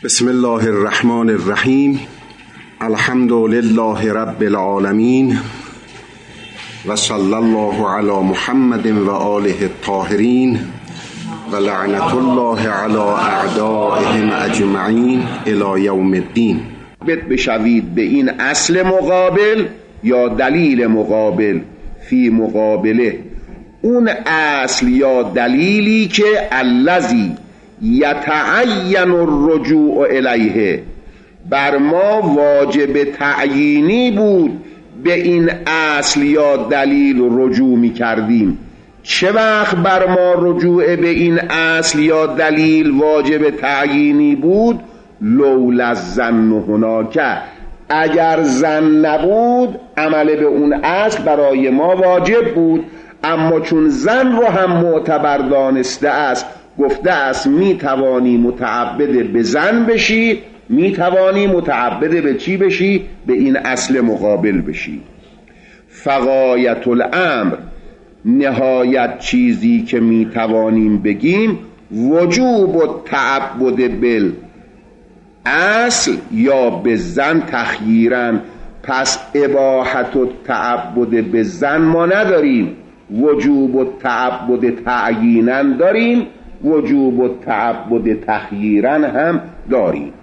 بسم الله الرحمن الرحیم. الحمد لله رب العالمین و صلی الله علی محمد و آله الطاهرین و لعنت الله علی اعدائهم اجمعین الی یوم الدین. بشوید به این اصل مقابل یا دلیل مقابل فی مقابله، اون اصل یا دلیلی که الذی یتعین الرجوع الیه، بر ما واجب تعیینی بود به این اصل یا دلیل رجوع می کردیم. چه وقت بر ما رجوع به این اصل یا دلیل واجب تعیینی بود؟ لولا الظن هناک، اگر زن نبود عمل به اون اصل برای ما واجب بود، اما چون زن رو هم معتبر دانسته است، گفته است می توانی متعبد به زن بشی، می توانی متعبد به چی بشی؟ به این اصل مقابل بشی. فغایت الامر، نهایت چیزی که می توانیم بگیم وجوب التعبد بال اصل یا به زن تخییرا. پس اباحت التعبد به زن ما نداریم، وجوب التعبد تعیینا داریم، وجوب التعبد تخییرا هم داریم.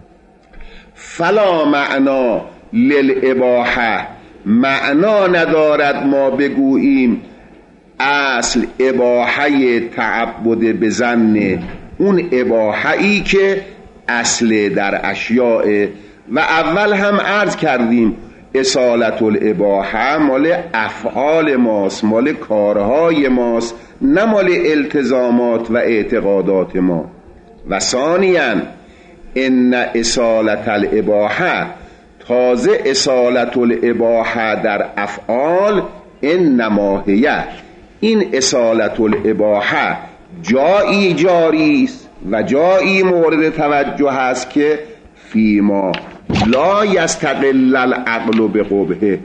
فلا معنا للاباحه، معنا ندارد ما بگوییم اصل اباحه تعبد به زن، اون اباحه‌ای که اصل در اشیاء. و اول هم عرض کردیم اصالت الاباحه مال افعال ماست، مال کارهای ماست، نه مال التزامات و اعتقادات ما. و ثانیاً ان اصالت الاباحه، تازه اصالت الاباحه در افعال انما هی، این اصالت الاباحه جایی جاری است و جایی مورد توجه است که فیما لا یستقل العقل بقبحه،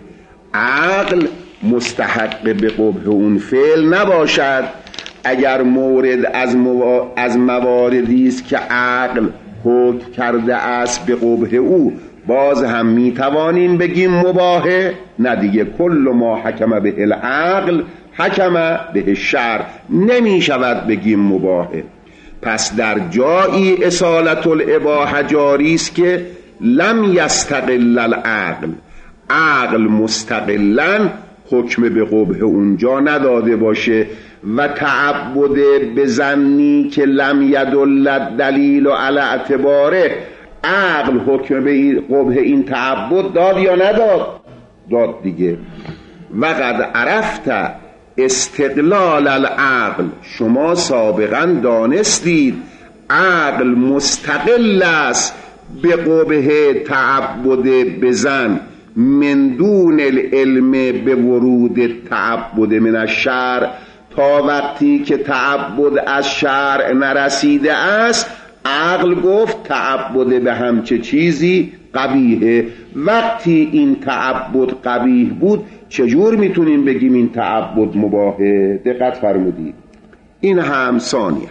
عقل مستحق به قبح اون فعل نباشد. اگر مورد از مواردی است که عقل حکم کرده است به قبح او، باز هم می توانیم بگیم مباحه؟ نه دیگه، کل ما حکم به العقل حکم به الشرع، نمی شود بگیم مباحه. پس در جایی اصالت الاباحه جاری است که لم یستقل العقل، عقل مستقلا حکم به قبح اونجا نداده باشه، و تعبد به زنی که لم یدل الدلیل علی اعتباره، عقل حکم به قبح این تعبد داد یا نداد؟ داد دیگه. و قد عرفت استقلال العقل، شما سابقا دانستید عقل مستقل است به قبح تعبد به زن من دون العلم به ورود تعبد من الشرع، تا وقتی که تعبد از شرع نرسیده است عقل گفت تعبد به همچه چیزی قبیحه. وقتی این تعبد قبیح بود چجور میتونیم بگیم این تعبد مباحه؟ دقت فرمودید. این هم ثانیه.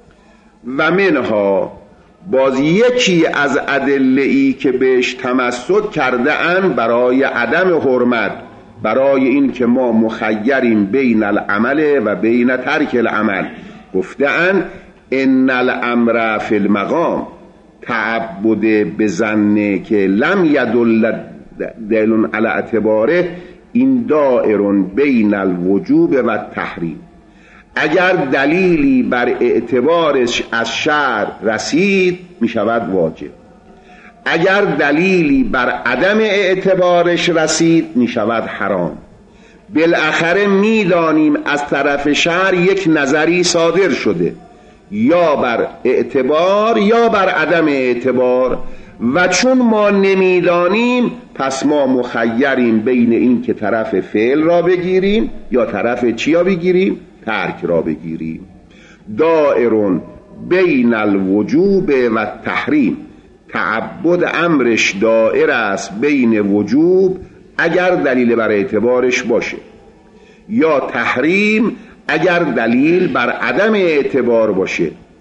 و منها، باز یکی از ادله‌ای که بهش تمسک کرده اند برای عدم حرمت، برای این که ما مخیریم بین العمل و بین ترک العمل، گفته اند ان الامر فی المقام، تعبد بزنه که لم یدل دلیل علی اعتباره، این دائر بین الوجوب و تحریم. اگر دلیلی بر اعتبارش از شرع رسید می شود واجب، اگر دلیلی بر عدم اعتبارش رسید می شود حرام. بالاخره می دانیم از طرف شرع یک نظری صادر شده، یا بر اعتبار یا بر عدم اعتبار، و چون ما نمیدانیم پس ما مخیریم بین این که طرف فعل را بگیریم یا طرف چی را بگیریم؟ ترک را بگیریم. دائر بین الوجوب و تحریم، تعبد امرش دائر است بین وجوب اگر دلیل بر اعتبارش باشه، یا تحریم اگر دلیل بر عدم اعتبار باشه.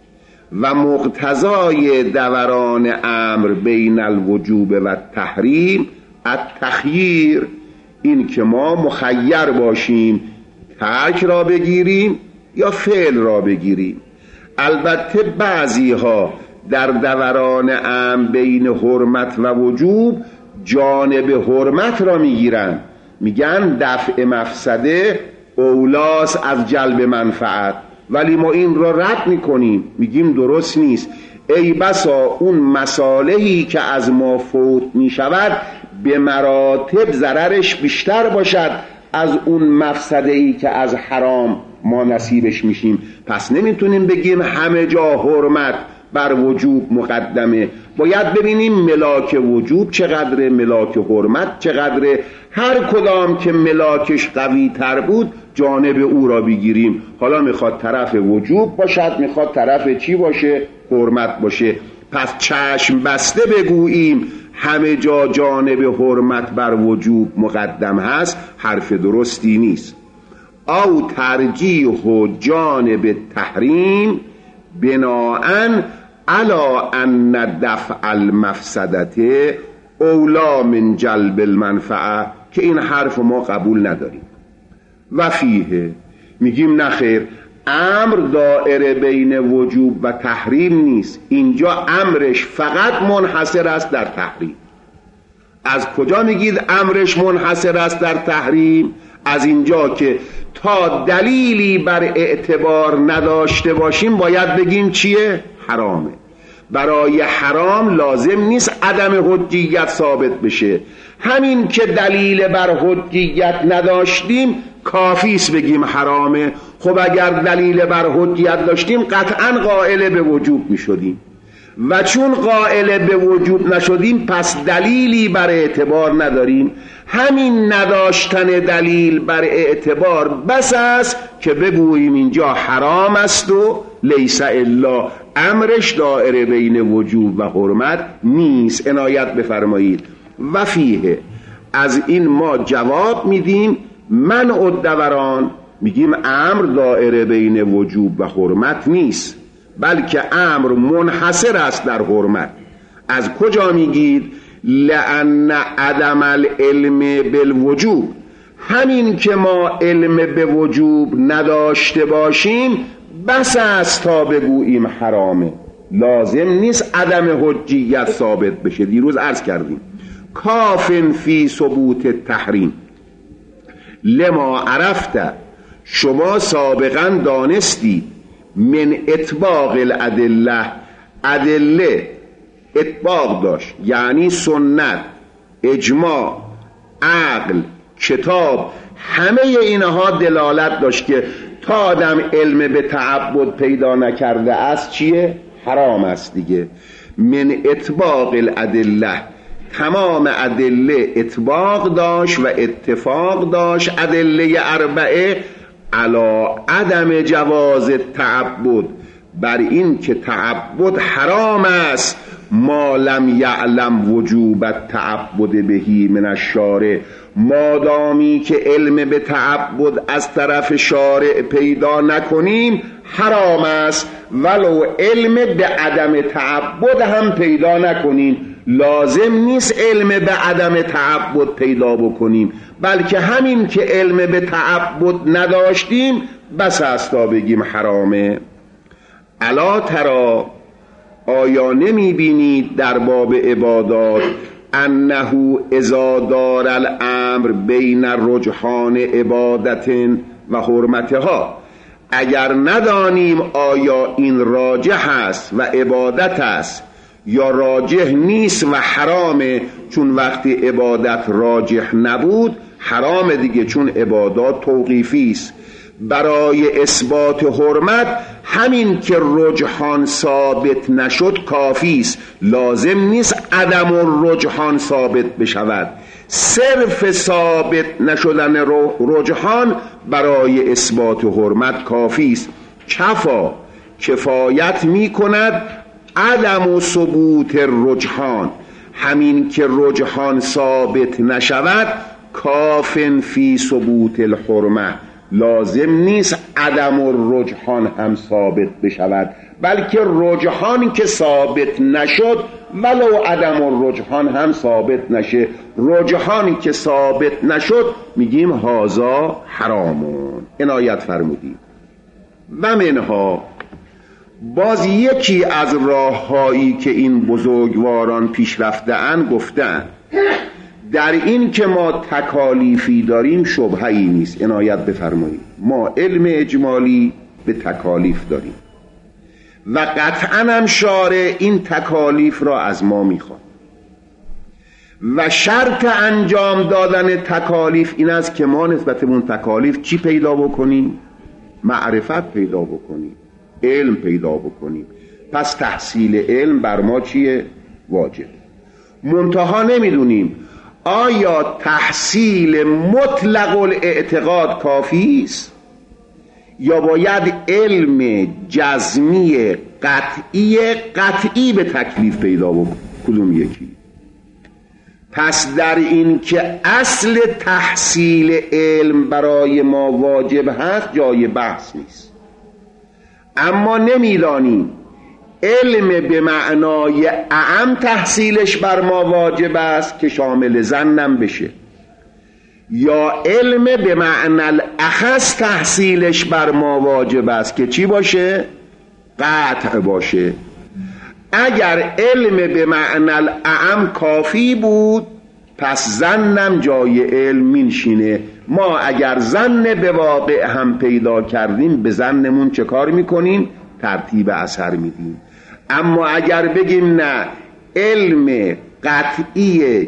و مقتضای دوران امر بین الوجوب و تحریم التخییر، این که ما مخیر باشیم ترک را بگیریم یا فعل را بگیریم. البته بعضی ها در دوران امر بین حرمت و وجوب جانب حرمت را میگیرن، میگن دفع مفسده اولاس از جلب منفعت، ولی ما این را رد میکنیم، میگیم درست نیست. ای بسا اون مصالحی که از ما فوت میشود به مراتب ضررش بیشتر باشد از اون مفسده‌ای که از حرام ما نصیبش میشیم. پس نمیتونیم بگیم همه جا حرمت بر وجوب مقدمه، باید ببینیم ملاک وجوب چقدره، ملاک حرمت چقدره، هر کدام که ملاکش قوی تر بود جانب او را بگیریم. حالا میخواد طرف وجوب باشد، میخواد طرف چی باشه؟ حرمت باشه. پس چشم بسته بگوییم همه جا جانب حرمت بر وجوب مقدم هست، حرف درستی نیست. او ترجیح و جانب تحریم بناءً علی ان دفع المفسدت اولا من جلب المنفعه، که این حرف ما قبول نداریم. و فیه میگیم نخیر، امر دائره بین وجوب و تحریم نیست، اینجا امرش فقط منحصر است در تحریم. از کجا میگید امرش منحصر است در تحریم؟ از اینجا که تا دلیلی بر اعتبار نداشته باشیم باید بگیم چیه؟ حرامه. برای حرام لازم نیست عدم حجیت ثابت بشه، همین که دلیل بر حجیت نداشتیم کافیست بگیم حرامه. خب اگر دلیل بر حجیت داشتیم قطعا قائل به وجوب می شدیم، و چون قائل به وجوب نشدیم پس دلیلی بر اعتبار نداریم. همین نداشتن دلیل بر اعتبار بس است که بگوییم اینجا حرام است و لیس الا، امرش دائره بین وجوب و حرمت نیست. عنایت بفرمایید. و فیه، از این ما جواب میدیم منع الدوران، میگیم امر دائره بین وجوب و حرمت نیست، بلکه امر منحصر است در حرمت. از کجا میگید؟ لأن عدم العلم بالوجوب، همین که ما علم به وجوب نداشته باشیم بس است تا بگوییم حرامه، لازم نیست عدم حجیت ثابت بشه. دیروز عرض کردیم کافن فی ثبوت التحریم لما عرفت، شما سابقا دانستی من اطباق الادله، ادله اطباق داشت یعنی سنت، اجماع، عقل، کتاب، همه اینها دلالت داشت که تا آدم علم به تعبد پیدا نکرده است چیه؟ حرام است دیگه. من اطباق الادله، تمام ادله اطباق داشت و اتفاق داشت، ادله اربعه علی عدم جواز تعبد، بر این که تعبد حرام است، ما لم یعلم وجوب التعبد بهی من الشارع، مادامی که علم به تعبد از طرف شارع پیدا نکنیم حرام است. ولو علم به عدم تعبد هم پیدا نکنیم، لازم نیست علم به عدم تعبد پیدا بکنیم، بلکه همین که علم به تعبد نداشتیم بس است تا بگیم حرامه. الا ترى، آیا نمی بینید در باب عبادات انه اذا دار الامر بین رجحان عبادت و حرمتها، اگر ندانیم آیا این راجح است و عبادت است یا راجح نیست و حرامه، چون وقتی عبادت راجح نبود حرام دیگه، چون عبادات توقیفی است. برای اثبات حرمت همین که رجحان ثابت نشد کافی است، لازم نیست عدم الرجحان ثابت بشود. صرف ثابت نشدن رجحان برای اثبات حرمت کافی است. کفایت می کند عدم ثبوت رجحان، همین که رجحان ثابت نشود کافن فی ثبوت الحرمه، لازم نیست عدم الرجحان هم ثابت بشود، بلکه رجحان که ثابت نشد ولو عدم الرجحان هم ثابت نشه، رجحانی که ثابت نشد میگیم هازا حرامون. عنایت فرمودید. و منها، باز یکی از راههایی که این بزرگواران پیش رفته‌اند گفتن در این که ما تکالیفی داریم شبهه‌ای نیست. عنایت بفرمایید. ما علم اجمالی به تکالیف داریم و قطعاً هم شارع این تکالیف را از ما میخواد و شرط انجام دادن تکالیف این است که ما نسبت به اون تکالیف چی پیدا بکنیم؟ معرفت پیدا بکنیم، علم پیدا بکنیم. پس تحصیل علم بر ما چیه؟ واجب. منتها نمیدونیم آیا تحصیل مطلق الاعتقاد کافی است یا باید علم جزمی قطعی به تکلیف پیدا بکنیم؟ کدوم یکی؟ پس در این که اصل تحصیل علم برای ما واجب هست جای بحث نیست، اما نمیدانیم علم به معنای اعم تحصیلش بر ما واجب است که شامل ظنم بشه، یا علم به معنی الاخص تحصیلش بر ما واجب است که چی باشه؟ قطع باشه. اگر علم به معنی الاعم کافی بود پس ظنم جای علم مینشینه. ما اگر ظن به واقع هم پیدا کردیم به ظنمون چه کار میکنیم؟ ترتیب اثر میدیم. اما اگر بگیم نه علم قطعی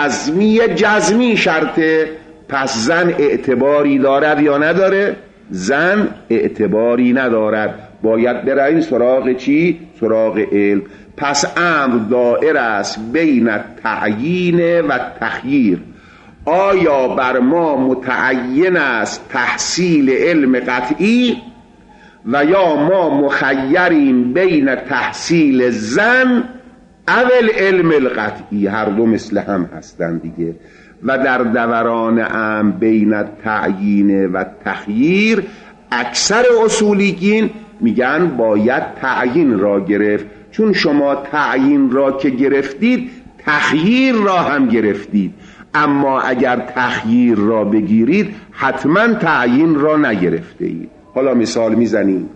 جزمی شرطه، پس ظن اعتباری دارد یا نداره؟ ظن اعتباری ندارد، باید بریم سراغ چی؟ سراغ علم. پس امر دائر است بین تعیین و تخییر. آیا بر ما متعین است تحصیل علم قطعی و یا ما مخیریم بین تحصیل ظن اول علم القطعی؟ هر دو مثل هم هستند دیگه. و در دوران امر بین تعیین و تخییر اکثر اصولیین میگن باید تعیین را گرفت، چون شما تعیین را که گرفتید تخییر را هم گرفتید، اما اگر تخییر را بگیرید حتما تعیین را نگرفته اید. حالا مثال میزنیم.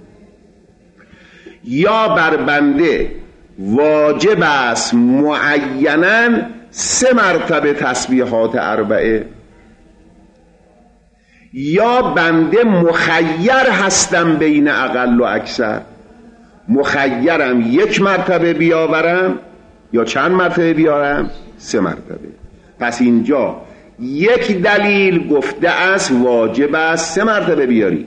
یا بر بنده واجب است معیناً 3 مرتبه تسبیحات 4، یا بنده مخیر هستم بین اقل و اکثر، مخیرم 1 مرتبه بیاورم یا چند مرتبه بیارم؟ 3 مرتبه. پس اینجا یک دلیل گفته است واجب است 3 مرتبه بیاری،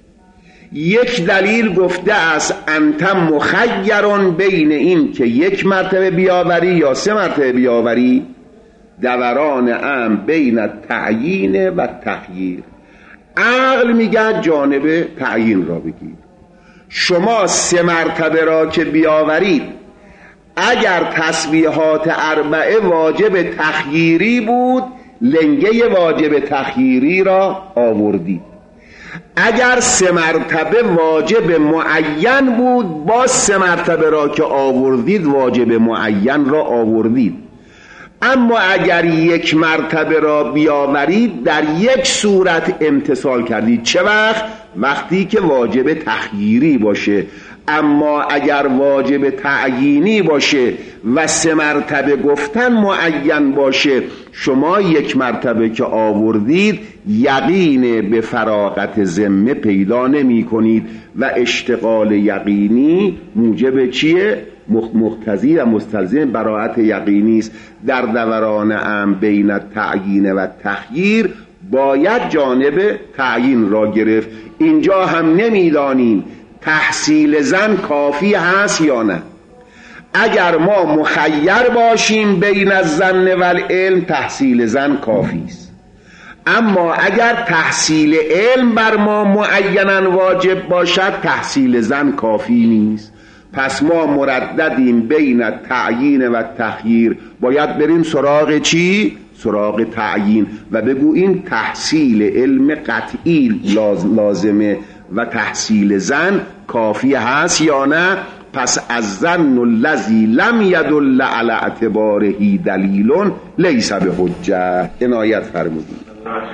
یک دلیل گفته است انت مخیرون بین این که 1 مرتبه بیاوری یا 3 مرتبه بیاوری. دوران امر بین تعیین و تخییر. عقل میگه جانب تعیین را بگیر. شما 3 مرتبه را که بیاورید اگر تسبیحات 4 واجب تخییری بود لنگه واجب تخییری را آوردید، اگر 3 مرتبه واجب معین بود باز 3 مرتبه را که آوردید واجب معین را آوردید. اما اگر 1 مرتبه را بیاورید در 1 صورت امتثال کردید. چه وقت؟ وقتی که واجب تخییری باشه. اما اگر واجب تعیینی باشه و 3 مرتبه گفتن معین باشه، شما 1 مرتبه که آوردید یقین به فراغت ذمه پیدا نمی کنید و اشتغال یقینی موجب چیه؟ مقتضی و مستلزم براءت یقینی است. در دوران امر بین تعیین و تخییر باید جانب تعیین را گرفت. اینجا هم نمیدانیم تحصیل ظن کافی هست یا نه. اگر ما مخیر باشیم بین الظن و العلم تحصیل ظن کافی است، اما اگر تحصیل علم بر ما معیناً واجب باشد تحصیل ظن کافی نیست. پس ما مرددیم بین تعیین و تخییر، باید بریم سراغ چی؟ سراغ تعیین و بگوییم تحصیل علم قطعی لازمه و تحصیل زن کافی هست یا نه؟ پس از ظن الذی لم یدل علی اعتباره دلیل لیس بحجه. عنایت فرمودید.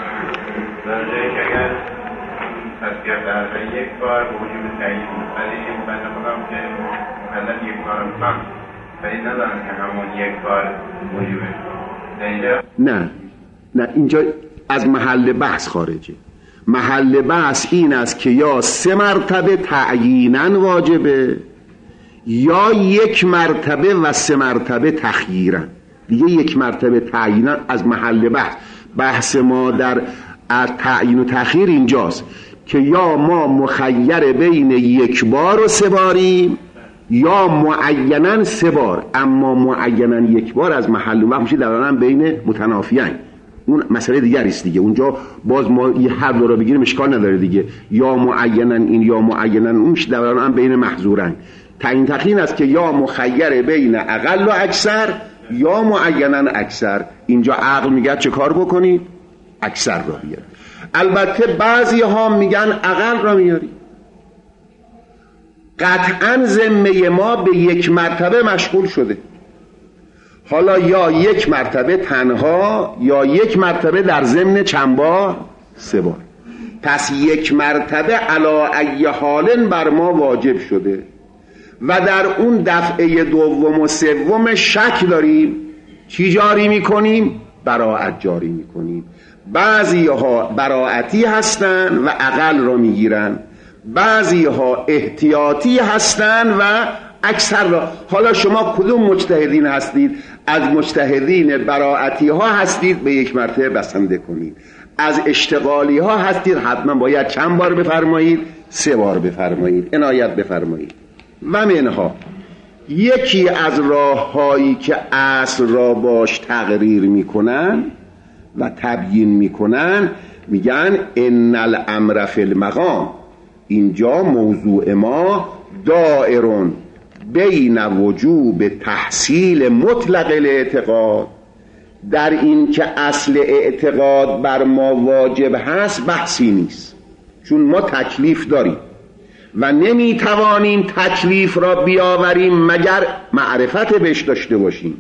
تذکر در یک بار وجود تعیین ولی این بنده خودم که مقدم یک بار هم ولی ندارم که همون یک بار وجوده. نه اینجا از محل بحث خارجه. محل بحث این است که یا 3 مرتبه تعییناً واجبه یا 1 مرتبه و 3 مرتبه تخییراً. دیگه 1 مرتبه تعییناً از محل بحث ما در تعیین و تخییر اینجاست که یا ما مخیر بین 1 بار و 3 باریم یا معیناً 3 بار. اما معیناً 1 بار از محل وقت میشه دوران بین متنافیین، اون مسئله دیگری است دیگه. اونجا باز ما یه هر دو را بگیریم اشکال نداره دیگه، یا معیناً این یا معیناً اون میشه دوران بین محظورین. تعیین تخییر است که یا مخیر بین اقل و اکثر یا معیناً اکثر. اینجا عقل میگه چه کار بکنید؟ اکثر را بیارید. البته بعضی ها میگن اقل را میاری. قطعاً ذمه ما به 1 مرتبه مشغول شده، حالا یا 1 مرتبه تنها یا 1 مرتبه در ضمن چند بار؟ 3 بار. پس 1 مرتبه علی ای حال بر ما واجب شده و در اون دفعه دوم و سوم شک داریم. چی جاری میکنیم؟ براءت جاری میکنیم. بعضی ها براءتی هستن و اقل را میگیرن، بعضی ها احتیاطی هستن و اکثر را. حالا شما کدوم مجتهدین هستید؟ از مجتهدین براءتی ها هستید به 1 مرتبه بسنده کنید، از اشتغالی ها هستید حتما باید چند بار بفرمایید؟ 3 بار بفرمایید. عنایت بفرمایید. و منها یکی از راه هایی که اصل را باش تقریر میکنن و تبیین میکنن میگن ان الامر فی المقام. اینجا موضوع ما دائرون بین وجوب تحصیل مطلق الاعتقاد. در این که اصل اعتقاد بر ما واجب هست بحثی نیست، چون ما تکلیف داریم و نمیتوانیم تکلیف را بیاوریم مگر معرفت بهش داشته باشیم.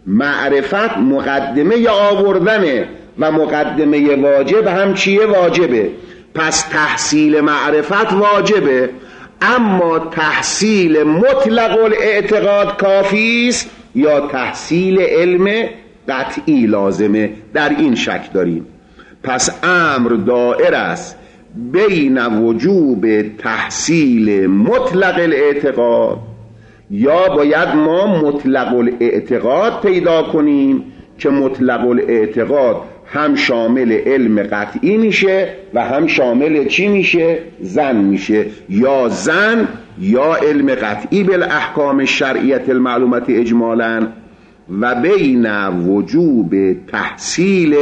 معرفت مقدمه آوردنه و مقدمه واجب هم چیه؟ واجبه. پس تحصیل معرفت واجبه، اما تحصیل مطلق الاعتقاد کافی است یا تحصیل علم قطعی لازمه؟ در این شک داریم. پس امر دائر است بین وجوب تحصیل مطلق الاعتقاد، یا باید ما مطلق الاعتقاد پیدا کنیم که مطلق الاعتقاد هم شامل علم قطعی میشه و هم شامل چی میشه؟ زن میشه، یا زن یا علم قطعی بالاحکام الشرعیه المعلومه اجمالا. و بین وجوب تحصیل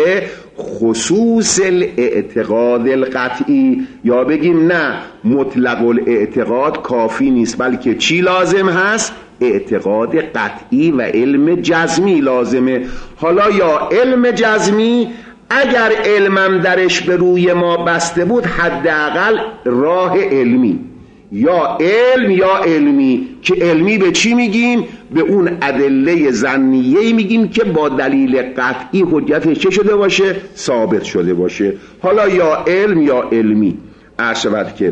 خصوص الاعتقاد القطعی، یا بگیم نه مطلق الاعتقاد کافی نیست بلکه چی لازم هست؟ اعتقاد قطعی و علم جزمی لازمه. حالا یا علم جزمی اگر علمم درش به روی ما بسته بود حداقل راه علمی، یا علم یا علمی. که علمی به چی میگیم؟ به اون ادله ظنیه میگیم که با دلیل قطعی حجتش چه شده باشه؟ ثابت شده باشه. حالا یا علم یا علمی. عرض که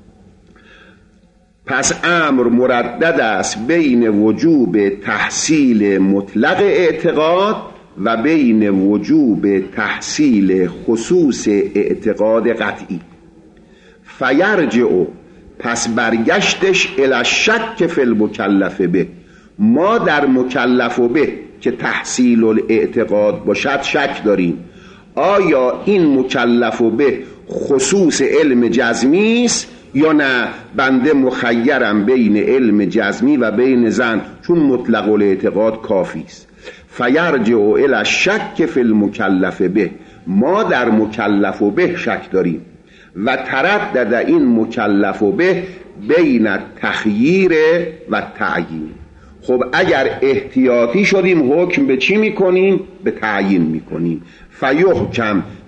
پس امر مردد است بین وجوب تحصیل مطلق اعتقاد و بین وجوب تحصیل خصوص اعتقاد قطعی. فیرجع، پس برگشتش الی الشک فی المکلف به. ما در مکلف به که تحصیل الاعتقاد باشد شک داریم. آیا این مکلف به خصوص علم جزمی است یا نه بنده مخیرم بین علم جزمی و بین زن، چون مطلق الاعتقاد کافی است. فیرجع الی الشک فی المکلف به. ما در مکلف به شک داریم و تردد این مکلف به بین تخییر و تعیین. خب اگر احتیاطی شدیم حکم به چی میکنیم؟ به تعیین میکنیم. فیحکم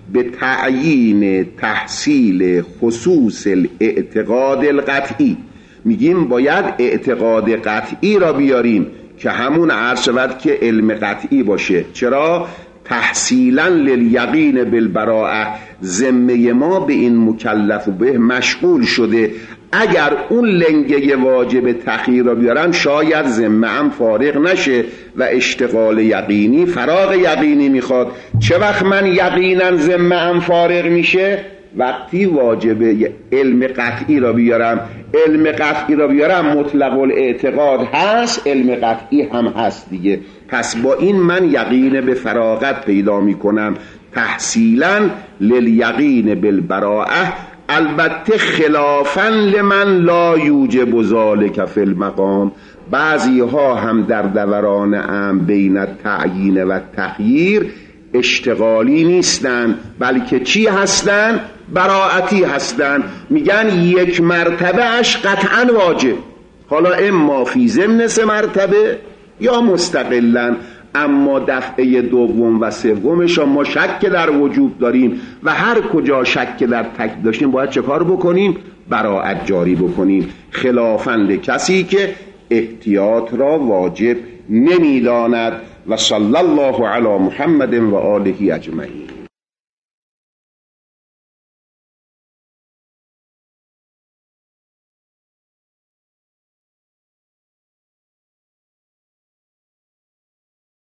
به تعیین تحصیل خصوص الاعتقاد القطعی. میگیم باید اعتقاد قطعی را بیاریم که همون عرض شود که علم قطعی باشه. چرا؟ تحصیلا للیقین بالبراءه، ذمه ما به این مکلف و به مشغول شده. اگر اون لنگه واجب تخییر را بیارم شاید ذمه هم فارغ نشه و اشتغال یقینی فراغ یقینی میخواد. چه وقت من یقینا ذمه هم فارغ میشه؟ وقتی واجب علم قطعی را بیارم. علم قطعی را بیارم مطلق الاعتقاد هست، علم قطعی هم هست دیگه. پس با این من یقین به فراغت پیدا میکنم. تحصیلا للیقین بالبراءه، البته خلافا لمن لا یوجب ذلک فی المقام. بعضی ها هم در دوران ام بین تعیین و تخییر اشتغالی نیستن، بلکه چی هستن؟ براعتی هستن. میگن یک مرتبه اش قطعا واجب، حالا اما فی ضمن 3 مرتبه یا مستقلا. اما دفعه دوم و سومش ما شک در وجوب داریم و هر کجا شک در تک داشتیم باید چه کار بکنیم؟ براعت جاری بکنیم، خلافاً لکسی که احتیاط را واجب نمیداند. و صلی الله علی محمد و آله اجمعین.